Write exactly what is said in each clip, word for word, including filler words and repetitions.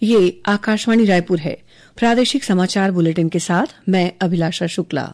ये आकाशवाणी रायपुर है। प्रादेशिक समाचार बुलेटिन के साथ मैं अभिलाषा शुक्ला।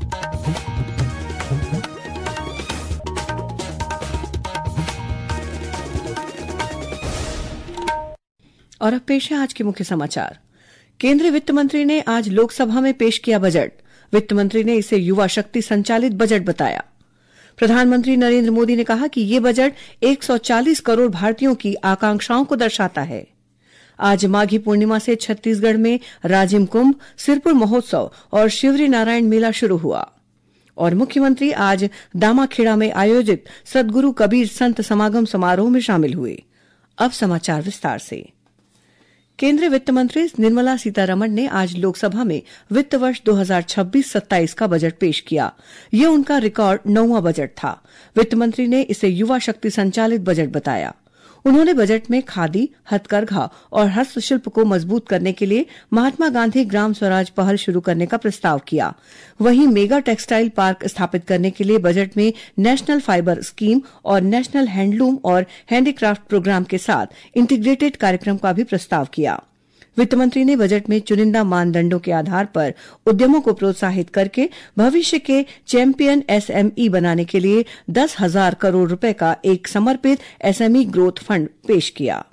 और अब पेश है आज के मुख्य समाचार। केंद्रीय वित्त मंत्री ने आज लोकसभा में पेश किया बजट। वित्त मंत्री ने इसे युवा शक्ति संचालित बजट बताया। प्रधानमंत्री नरेंद्र मोदी ने कहा कि यह बजट एक सौ चालीस करोड़ भारतीयों की आकांक्षाओं को दर्शाता है। आज माघी पूर्णिमा से छत्तीसगढ़ में राजिम कुंभ, सिरपुर महोत्सव और शिवरी नारायण मेला शुरू हुआ। और मुख्यमंत्री आज दामाखेड़ा में आयोजित सद्गुरु कबीर संत समागम समारोह में शामिल हुए। अब समाचार विस्तार से। केंद्रीय वित्त मंत्री निर्मला सीतारमण ने आज लोकसभा में वित्त वर्ष दो हज़ार छब्बीस सत्ताईस का बजट पेश किया। यह उनका रिकॉर्ड नौवां बजट था। वित्त मंत्री ने इसे युवा शक्ति संचालित बजट बताया। उन्होंने बजट में खादी, हथकरघा और हस्तशिल्प को मजबूत करने के लिए महात्मा गांधी ग्राम स्वराज पहल शुरू करने का प्रस्ताव किया। वहीं मेगा टेक्सटाइल पार्क स्थापित करने के लिए बजट में नेशनल फाइबर स्कीम और नेशनल हैंडलूम और हैंडीक्राफ्ट प्रोग्राम के साथ इंटीग्रेटेड कार्यक्रम का भी प्रस्ताव किया। वित्त मंत्री ने बजट में चुनिंदा मानदंडों के आधार पर उद्यमों को प्रोत्साहित करके भविष्य के चैंपियन एसएमई बनाने के लिए दस हजार करोड़ रुपए का एक समर्पित एसएमई ग्रोथ फंड पेश किया।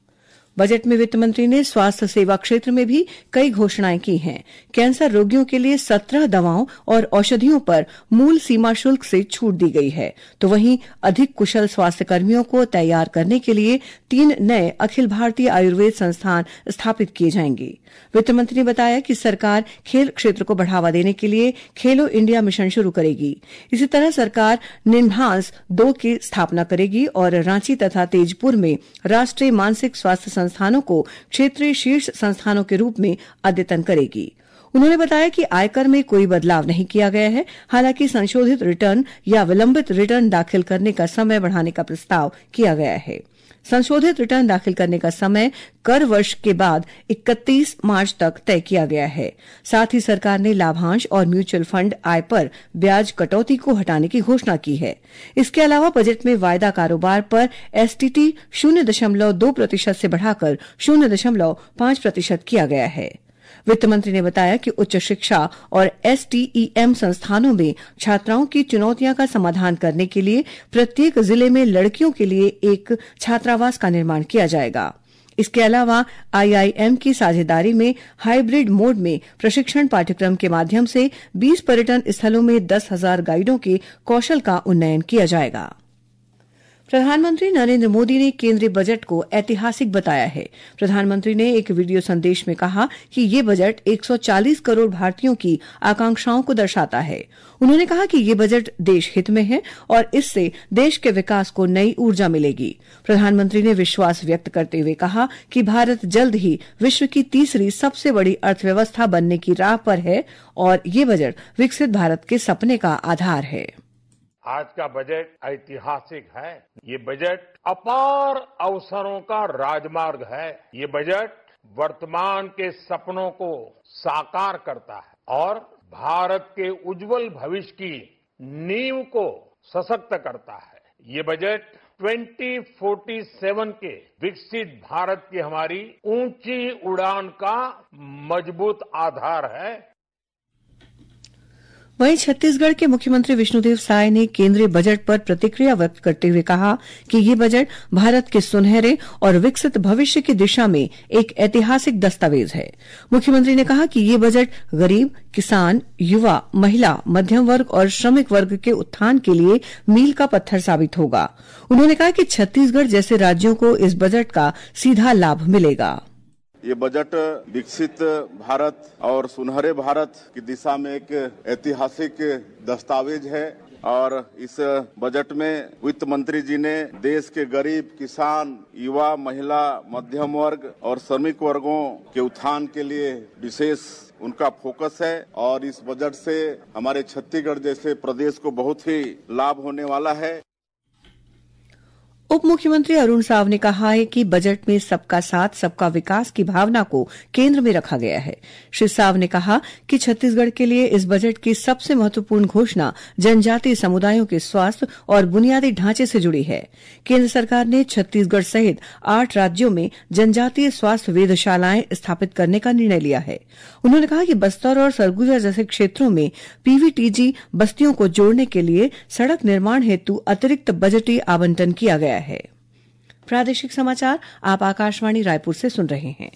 बजट में वित्त मंत्री ने स्वास्थ्य सेवा क्षेत्र में भी कई घोषणाएं की हैं। कैंसर रोगियों के लिए सत्रह दवाओं और औषधियों पर मूल सीमा शुल्क से छूट दी गई है, तो वहीं अधिक कुशल स्वास्थ्य कर्मियों को तैयार करने के लिए तीन नए अखिल भारतीय आयुर्वेद संस्थान स्थापित किए जाएंगे। वित्त मंत्री ने बताया कि सरकार खेल क्षेत्र को बढ़ावा देने के लिए खेलो इंडिया मिशन शुरू करेगी। इसी तरह सरकार निम्हांस दो की स्थापना करेगी और रांची तथा तेजपुर में राष्ट्रीय मानसिक स्वास्थ्य संस्थानों को क्षेत्रीय शीर्ष संस्थानों के रूप में अद्यतन करेगी। उन्होंने बताया कि आयकर में कोई बदलाव नहीं किया गया है। हालांकि संशोधित रिटर्न या विलंबित रिटर्न दाखिल करने का समय बढ़ाने का प्रस्ताव किया गया है। संशोधित रिटर्न दाखिल करने का समय कर वर्ष के बाद इकतीस मार्च तक तय किया गया है। साथ ही सरकार ने लाभांश और म्यूचुअल फंड आय पर ब्याज कटौती को हटाने की घोषणा की है। इसके अलावा बजट में वायदा कारोबार पर एसटीटी शून्य दशमलव दो प्रतिशत से बढ़ाकर शून्य दशमलव पांच प्रतिशत किया गया है। वित्त मंत्री ने बताया कि उच्च शिक्षा और एसटीईएम संस्थानों में छात्राओं की चुनौतियों का समाधान करने के लिए प्रत्येक जिले में लड़कियों के लिए एक छात्रावास का निर्माण किया जाएगा। इसके अलावा आईआईएम की साझेदारी में हाइब्रिड मोड में प्रशिक्षण पाठ्यक्रम के माध्यम से बीस पर्यटन स्थलों में दस हजार गाइडों के कौशल का उन्नयन किया जाएगा। प्रधानमंत्री नरेंद्र मोदी ने केंद्रीय बजट को ऐतिहासिक बताया है। प्रधानमंत्री ने एक वीडियो संदेश में कहा कि ये बजट एक सौ चालीस करोड़ भारतीयों की आकांक्षाओं को दर्शाता है। उन्होंने कहा कि ये बजट देश हित में है और इससे देश के विकास को नई ऊर्जा मिलेगी। प्रधानमंत्री ने विश्वास व्यक्त करते हुए कहा कि भारत जल्द ही विश्व की तीसरी सबसे बड़ी अर्थव्यवस्था बनने की राह पर है और ये बजट विकसित भारत के सपने का आधार है। आज का बजट ऐतिहासिक है। ये बजट अपार अवसरों का राजमार्ग है। ये बजट वर्तमान के सपनों को साकार करता है और भारत के उज्जवल भविष्य की नींव को सशक्त करता है। ये बजट दो हज़ार सैंतालीस के विकसित भारत की हमारी ऊंची उड़ान का मजबूत आधार है। वहीं छत्तीसगढ़ के मुख्यमंत्री विष्णुदेव साय ने केंद्रीय बजट पर प्रतिक्रिया व्यक्त करते हुए कहा कि यह बजट भारत के सुनहरे और विकसित भविष्य की दिशा में एक ऐतिहासिक दस्तावेज है। मुख्यमंत्री ने कहा कि यह बजट गरीब, किसान, युवा, महिला, मध्यम वर्ग और श्रमिक वर्ग के उत्थान के लिए मील का पत्थर साबित होगा। उन्होंने कहा कि छत्तीसगढ़ जैसे राज्यों को इस बजट का सीधा लाभ मिलेगा। ये बजट विकसित भारत और सुनहरे भारत की दिशा में एक ऐतिहासिक दस्तावेज है और इस बजट में वित्त मंत्री जी ने देश के गरीब, किसान, युवा, महिला, मध्यम वर्ग और श्रमिक वर्गों के उत्थान के लिए विशेष उनका फोकस है और इस बजट से हमारे छत्तीसगढ़ जैसे प्रदेश को बहुत ही लाभ होने वाला है। उप मुख्यमंत्री अरुण साव ने कहा है कि बजट में सबका साथ सबका विकास की भावना को केंद्र में रखा गया है। श्री साव ने कहा कि छत्तीसगढ़ के लिए इस बजट की सबसे महत्वपूर्ण घोषणा जनजातीय समुदायों के स्वास्थ्य और बुनियादी ढांचे से जुड़ी है। केंद्र सरकार ने छत्तीसगढ़ सहित आठ राज्यों में जनजातीय स्वास्थ्य वेधशालाएं स्थापित करने का निर्णय लिया है। उन्होंने कहा कि बस्तर और सरगुजा जैसे क्षेत्रों में पीवीटीजी बस्तियों को जोड़ने के लिए सड़क निर्माण हेतु अतिरिक्त बजटीय आवंटन किया गया है। प्रादेशिक समाचार आप आकाशवाणी रायपुर से सुन रहे हैं।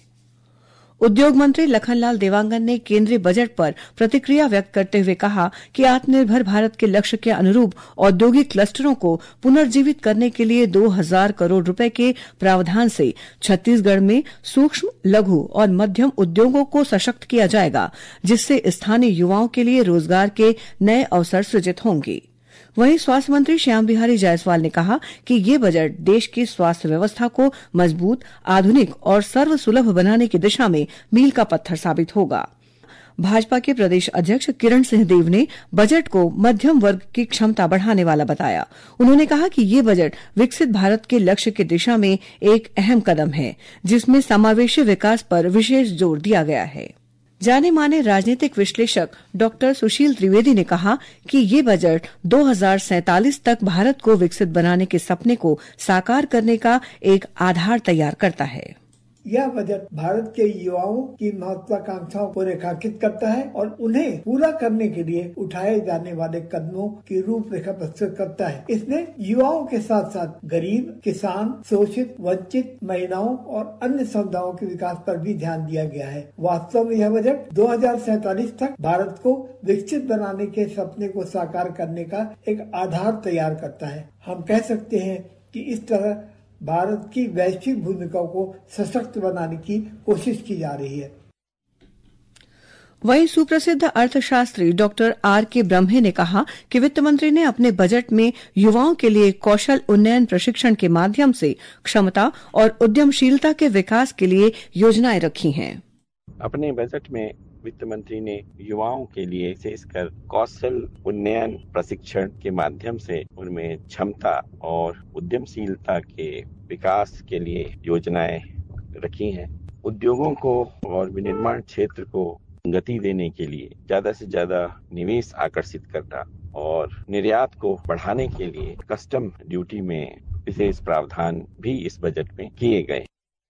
उद्योग मंत्री लखनलाल देवांगन ने केंद्रीय बजट पर प्रतिक्रिया व्यक्त करते हुए कहा कि आत्मनिर्भर भारत के लक्ष्य के अनुरूप औद्योगिक क्लस्टरों को पुनर्जीवित करने के लिए दो हजार करोड़ रुपए के प्रावधान से छत्तीसगढ़ में सूक्ष्म, लघु और मध्यम उद्योगों को सशक्त किया जाएगा, जिससे स्थानीय युवाओं के लिए रोजगार के नए अवसर सृजित होंगे। वहीं स्वास्थ्य मंत्री श्याम बिहारी जायसवाल ने कहा कि ये बजट देश की स्वास्थ्य व्यवस्था को मजबूत, आधुनिक और सर्वसुलभ बनाने की दिशा में मील का पत्थर साबित होगा। भाजपा के प्रदेश अध्यक्ष किरण सिंहदेव ने बजट को मध्यम वर्ग की क्षमता बढ़ाने वाला बताया। उन्होंने कहा कि ये बजट विकसित भारत के लक्ष्य की दिशा में एक अहम कदम है, जिसमें समावेशी विकास पर विशेष जोर दिया गया है। जाने माने राजनीतिक विश्लेषक डॉक्टर सुशील त्रिवेदी ने कहा कि ये बजट दो हजार सैंतालीस तक भारत को विकसित बनाने के सपने को साकार करने का एक आधार तैयार करता है। यह बजट भारत के युवाओं की महत्वाकांक्षाओं को रेखांकित करता है और उन्हें पूरा करने के लिए उठाए जाने वाले कदमों की रूपरेखा प्रस्तुत करता है। इसने युवाओं के साथ साथ गरीब, किसान, शोषित, वंचित, महिलाओं और अन्य समुदायों के विकास पर भी ध्यान दिया गया है। वास्तव में यह बजट दो हजार सैंतालीस तक भारत को विकसित बनाने के सपने को साकार करने का एक आधार तैयार करता है। हम कह सकते हैं कि इस तरह भारत की वैश्विक भूमिका को सशक्त बनाने की कोशिश की जा रही है। वहीं सुप्रसिद्ध अर्थशास्त्री डॉक्टर आर के ब्रह्मे ने कहा कि वित्त मंत्री ने अपने बजट में युवाओं के लिए कौशल उन्नयन प्रशिक्षण के माध्यम से क्षमता और उद्यमशीलता के विकास के लिए योजनाएं रखी हैं। अपने बजट में वित्त मंत्री ने युवाओं के लिए विशेषकर कौशल उन्नयन प्रशिक्षण के माध्यम से उनमें क्षमता और उद्यमशीलता के विकास के लिए योजनाएं रखी हैं। उद्योगों को और विनिर्माण क्षेत्र को गति देने के लिए ज्यादा से ज्यादा निवेश आकर्षित करना और निर्यात को बढ़ाने के लिए कस्टम ड्यूटी में विशेष प्रावधान भी इस बजट में किए गए।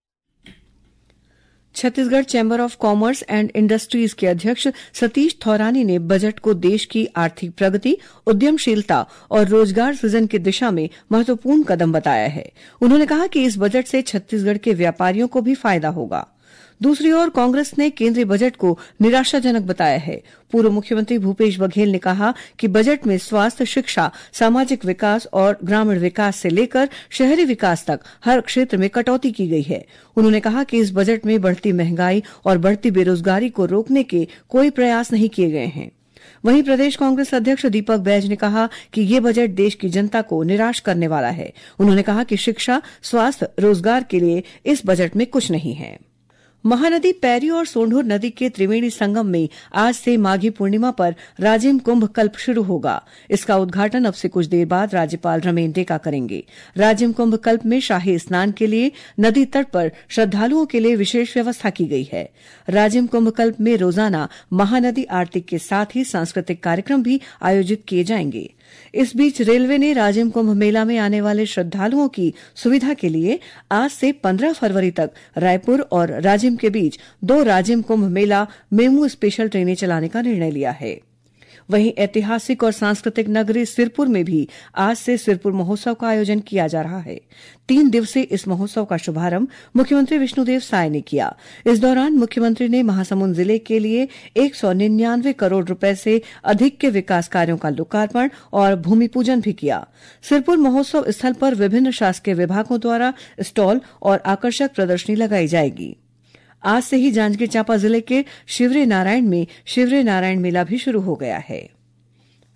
Chhattisgarh chamber of commerce and industries के अध्यक्ष सतीश थौरानी ने बजट को देश की आर्थिक प्रगति, उद्यमशीलता और रोजगार सृजन की दिशा में महत्वपूर्ण कदम बताया है। उन्होंने कहा कि इस बजट से छत्तीसगढ़ के व्यापारियों को भी फायदा होगा। दूसरी ओर कांग्रेस ने केंद्रीय बजट को निराशाजनक बताया है। पूर्व मुख्यमंत्री भूपेश बघेल ने कहा कि बजट में स्वास्थ्य, शिक्षा, सामाजिक विकास और ग्रामीण विकास से लेकर शहरी विकास तक हर क्षेत्र में कटौती की गई है। उन्होंने कहा कि इस बजट में बढ़ती महंगाई और बढ़ती बेरोजगारी को रोकने के कोई प्रयास नहीं किए गए हैं। वहीं प्रदेश कांग्रेस अध्यक्ष दीपक बैज ने कहा कि ये बजट देश की जनता को निराश करने वाला है। उन्होंने कहा कि शिक्षा, स्वास्थ्य, रोजगार के लिए इस बजट में कुछ नहीं है। महानदी पैरी और सोंढूर नदी के त्रिवेणी संगम में आज से माघी पूर्णिमा पर राजिम कुंभ कल्प शुरू होगा। इसका उद्घाटन अब से कुछ देर बाद राज्यपाल रमेन डेका करेंगे। राजिम कुंभ कल्प में शाही स्नान के लिए नदी तट पर श्रद्धालुओं के लिए विशेष व्यवस्था की गई है। राजिम कुंभ कल्प में रोजाना महानदी आरती के साथ ही सांस्कृतिक कार्यक्रम भी आयोजित किए जाएंगे। इस बीच रेलवे ने राजिम कुंभ मेला में आने वाले श्रद्धालुओं की सुविधा के लिए आज से पंद्रह फरवरी तक रायपुर और राजिम के बीच दो राजिम कुंभ मेला मेमू स्पेशल ट्रेनें चलाने का निर्णय लिया है। वहीं ऐतिहासिक और सांस्कृतिक नगरी सिरपुर में भी आज से सिरपुर महोत्सव का आयोजन किया जा रहा है। तीन दिवसीय इस महोत्सव का शुभारंभ मुख्यमंत्री विष्णुदेव साय ने किया। इस दौरान मुख्यमंत्री ने महासमुंद जिले के लिए एक सौ निन्यानवे करोड़ रुपए से अधिक के विकास कार्यों का लोकार्पण और भूमि पूजन भी किया। सिरपुर महोत्सव स्थल पर विभिन्न शासकीय विभागों द्वारा स्टॉल और आकर्षक प्रदर्शनी लगाई जाएगी। आज से ही जांजगीर चांपा जिले के शिवरी नारायण में शिवरी नारायण मेला भी शुरू हो गया है।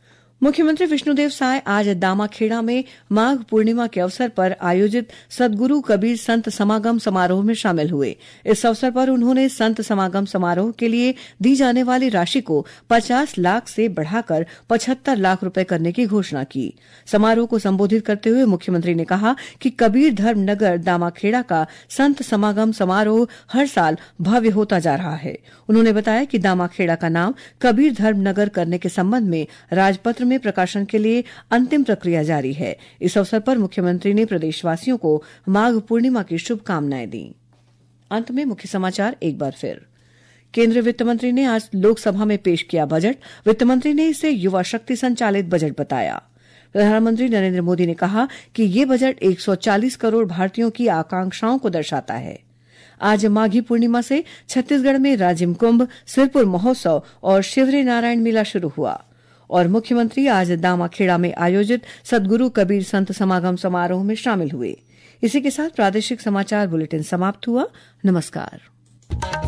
मुख्यमंत्री विष्णुदेव साय आज दामाखेड़ा में माघ पूर्णिमा के अवसर पर आयोजित सद्गुरु कबीर संत समागम समारोह में शामिल हुए। इस अवसर पर उन्होंने संत समागम समारोह के लिए दी जाने वाली राशि को पचास लाख से बढ़ाकर पचहत्तर लाख रुपए करने की घोषणा की। समारोह को संबोधित करते हुए मुख्यमंत्री ने कहा कि कबीर धर्म नगर दामाखेड़ा का संत समागम समारोह हर साल भव्य होता जा रहा है। उन्होंने बताया कि दामाखेड़ा का नाम कबीर धर्म नगर करने के संबंध में राजपत्र में प्रकाशन के लिए अंतिम प्रक्रिया जारी है। इस अवसर पर मुख्यमंत्री ने प्रदेशवासियों को माघ पूर्णिमा की शुभकामनाएं दी। अंत में मुख्य समाचार एक बार फिर। केंद्रीय वित्त मंत्री ने आज लोकसभा में पेश किया बजट। वित्त मंत्री ने इसे युवा शक्ति संचालित बजट बताया। प्रधानमंत्री नरेंद्र मोदी ने कहा कि यह बजट एक सौ चालीस करोड़ भारतीयों की आकांक्षाओं को दर्शाता है। आज माघी पूर्णिमा से छत्तीसगढ़ में राजिम कुंभ, सिरपुर महोत्सव और शिवरी नारायण मेला शुरू हुआ। और मुख्यमंत्री आज दामाखेड़ा में आयोजित सद्गुरु कबीर संत समागम समारोह में शामिल हुए। इसी के साथ प्रादेशिक समाचार बुलेटिन समाप्त हुआ। नमस्कार।